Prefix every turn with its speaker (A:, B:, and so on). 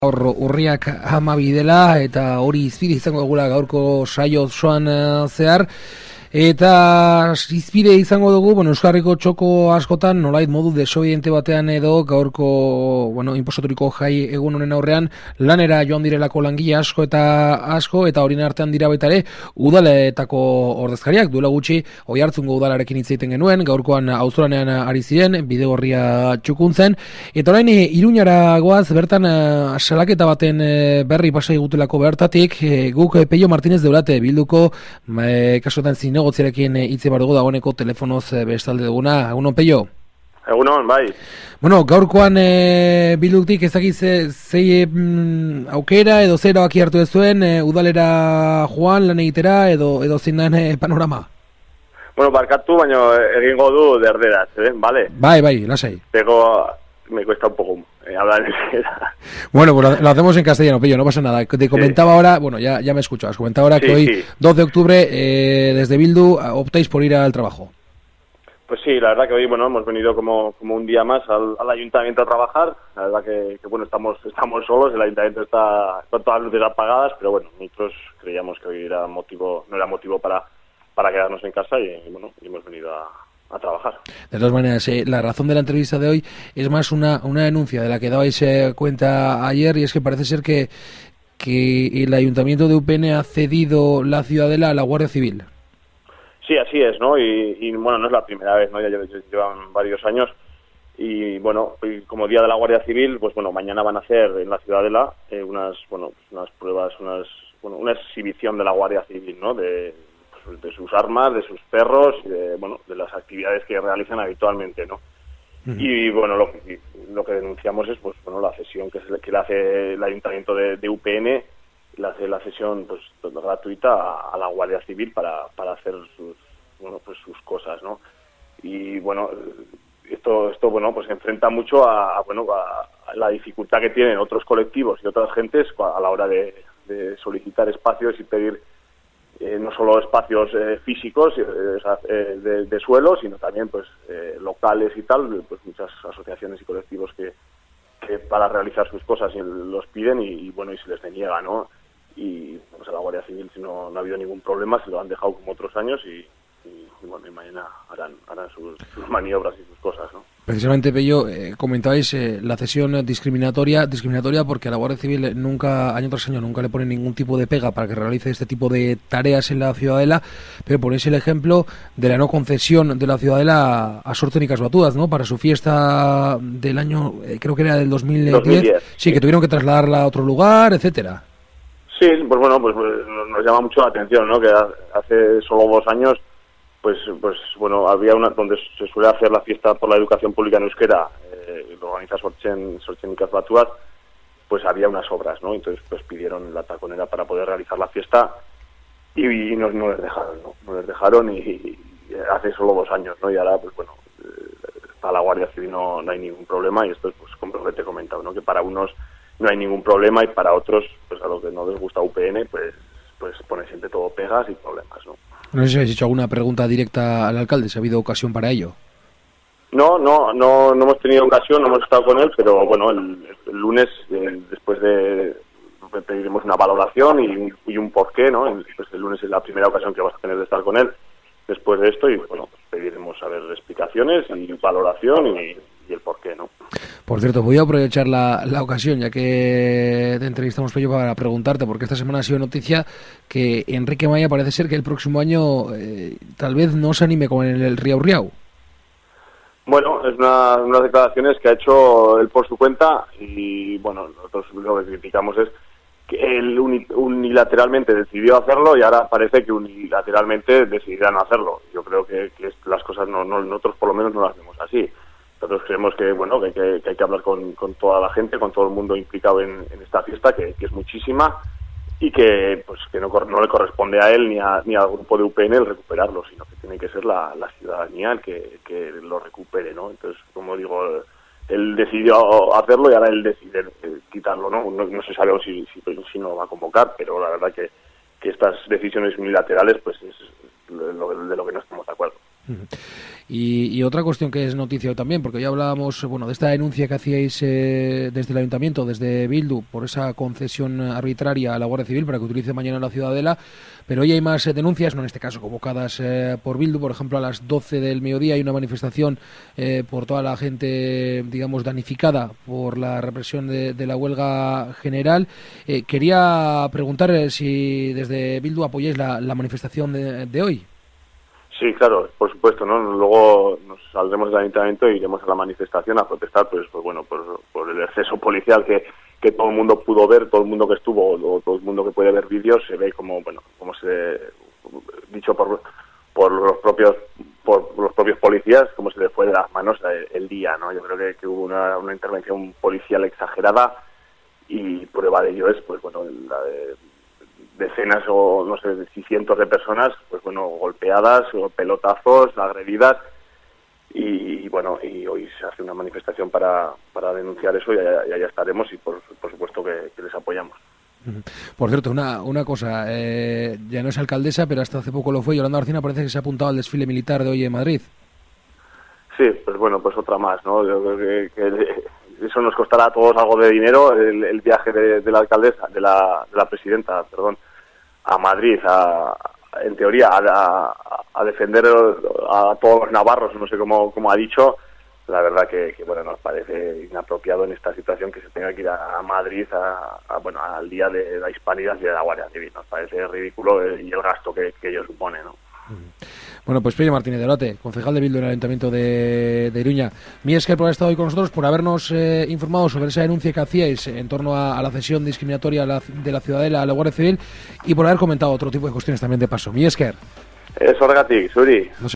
A: Gaur urriak 12 dela eta hori izpide izango dugula gaurko saio osoan zehar. Eta izpide izango dugu, Euskal Herriko txoko askotan nolait modu desobediente batean edo gaurko, inposaturiko jai egun honen aurrean lanera joan direlako langile asko eta horien artean dira baita ere udaletako ordezkariak. Duela gutxi Oiartzungo udalarekin hitz egiten genuen, gaurkoan auzolanean ari ziren, bidegorria txukuntzen, eta orain Iruñara goaz, bertan salaketa baten berri pasa igutelako bertatik, guk Peio Martínez Deurate bilduko kasuetan zinegotziarekin hitze badugu dagoeneko telefonoz bestalde duguna. Egunon, Peio?
B: Egunon, bai.
A: Gaurkoan bilduktik ezagik zei aukera edo zer erabaki hartu duzuen udalera joan lan egitera edo zein den panorama?
B: Barkatu, baina egingo du derderaz, ¿vale?
A: Bai, lasai.
B: Me cuesta un poco hablar en euskera.
A: Pues lo hacemos en castellano, Pello, no pasa nada. Te comentaba ahora, ya me escucho, has comentado ahora que hoy, 2 de octubre, desde Bildu, optáis por ir al trabajo.
B: Pues sí, la verdad que hoy, hemos venido como un día más al ayuntamiento a trabajar. La verdad que estamos solos, el ayuntamiento está con todas las luces apagadas, pero nosotros creíamos que hoy no era motivo para quedarnos en casa y hemos venido a trabajar.
A: De todas maneras, la razón de la entrevista de hoy es más una denuncia de la que dabais cuenta ayer, y es que parece ser que el Ayuntamiento de UPN ha cedido la Ciudadela a la Guardia Civil.
B: Sí, así es, ¿no? Y no es la primera vez, ¿no? Ya llevan varios años y y como Día de la Guardia Civil, mañana van a hacer en la Ciudadela unas pruebas, una exhibición de la Guardia Civil, ¿no? De sus armas, de sus perros y de las actividades que realizan habitualmente, ¿no? Uh-huh. Y lo que denunciamos es la cesión que le hace el ayuntamiento de UPN, le hace la cesión gratuita a la Guardia Civil para hacer sus cosas, ¿no? Y esto se enfrenta mucho a la dificultad que tienen otros colectivos y otras gentes a la hora de solicitar espacios y pedir no solo espacios físicos de suelo, sino también locales y tal, muchas asociaciones y colectivos que para realizar sus cosas los piden y se les deniega, ¿no? Y a la Guardia Civil no ha habido ningún problema, se lo han dejado como otros años y mañana harán sus maniobras y sus cosas, ¿no?
A: Precisamente, Pello, comentabais la cesión discriminatoria porque a la Guardia Civil año tras año, nunca le ponen ningún tipo de pega para que realice este tipo de tareas en la Ciudadela, pero ponéis el ejemplo de la no concesión de la Ciudadela a Sortzen y Casbatudas, ¿no? Para su fiesta del año, creo que era del 2010. Sí, que tuvieron que trasladarla a otro lugar, etcétera.
B: Sí, nos llama mucho la atención, ¿no? Que hace solo 2 años había una donde se suele hacer la fiesta por la educación pública en euskera, lo organiza Sortzen y Casbatuaz, había unas obras, ¿no? Entonces pidieron la taconera para poder realizar la fiesta y no les dejaron, ¿no? No les dejaron y hace solo 2 años, ¿no? Y ahora para la Guardia Civil no hay ningún problema, y esto es como lo que te he comentado, ¿no? Que para unos no hay ningún problema y para otros, a los que no les gusta UPN, pone siempre todo pegas y problemas, ¿no?
A: No sé si habéis hecho alguna pregunta directa al alcalde, si ha habido ocasión para ello.
B: No hemos tenido ocasión, no hemos estado con él, pero el lunes, después pediremos una valoración y un porqué, ¿no? El lunes es la primera ocasión que vas a tener de estar con él después de esto y pediremos explicaciones y valoración y el porqué, ¿no?
A: Por cierto, voy a aprovechar la ocasión, ya que te entrevistamos, Pello, para preguntarte, porque esta semana ha sido noticia que Enrique Maya parece ser que el próximo año tal vez no se anime con el Riau Riau.
B: Es unas declaraciones que ha hecho él por su cuenta y nosotros lo que criticamos es que él unilateralmente decidió hacerlo y ahora parece que unilateralmente decidirán hacerlo. Yo creo que las cosas nosotros por lo menos no las vemos así. Nosotros creemos que hay que hablar con toda la gente, con todo el mundo implicado en esta fiesta, que es muchísima, y que no le corresponde a él ni al grupo de UPN el recuperarlo, sino que tiene que ser la ciudadanía el que lo recupere, ¿no? Entonces, como digo, él decidió hacerlo y ahora él decide quitarlo, ¿no? No se sabe si no va a convocar, pero la verdad que estas decisiones unilaterales es de lo que no estamos de acuerdo.
A: Y otra cuestión que es noticia hoy también, porque ya hablábamos de esta denuncia que hacíais desde el Ayuntamiento, desde Bildu, por esa concesión arbitraria a la Guardia Civil para que utilice mañana la Ciudadela, pero hoy hay más denuncias, no en este caso convocadas por Bildu. Por ejemplo, a las 12 del mediodía hay una manifestación por toda la gente, digamos, danificada por la represión de la huelga general. Quería preguntar si desde Bildu apoyáis la manifestación de hoy.
B: Sí, claro, por supuesto, ¿no? Luego nos saldremos del ayuntamiento e iremos a la manifestación a protestar, pues bueno, por el exceso policial que todo el mundo pudo ver, todo el mundo que estuvo, o todo el mundo que puede ver vídeos, se ve como dicho por los propios policías, como se le fue de las manos el día, ¿no? Yo creo que hubo una intervención policial exagerada, y prueba de ello es, pues bueno, la de decenas o no sé si cientos de personas, pues bueno, golpeadas, pelotazos, agredidas, y bueno, y hoy se hace una manifestación para denunciar eso, y allá estaremos, y por supuesto que les apoyamos.
A: Por cierto, una cosa, ya no es alcaldesa, pero hasta hace poco lo fue. Yolanda Barcina parece que se ha apuntado al desfile militar de hoy en Madrid.
B: Sí, pues bueno, pues otra más, ¿no? Yo creo que eso nos costará a todos algo de dinero, el viaje de la alcaldesa, de la presidenta, perdón, a Madrid, en teoría, a defender a todos los navarros, no sé cómo ha dicho. La verdad que bueno, nos parece inapropiado en esta situación que se tenga que ir a Madrid al día de la Hispanidad y de la Guardia Civil. Nos parece ridículo y el gasto que ello supone, ¿no?
A: Bueno, pues Pello Martínez de Orate, concejal de Bildu en el Ayuntamiento de Iruña. Mí es que por haber estado hoy con nosotros, por habernos informado sobre esa denuncia que hacíais en torno a la cesión discriminatoria de la Ciudadela a la Guardia Civil, y por haber comentado otro tipo de cuestiones también de paso. Mí es que...
B: Sorgatik, Zuri.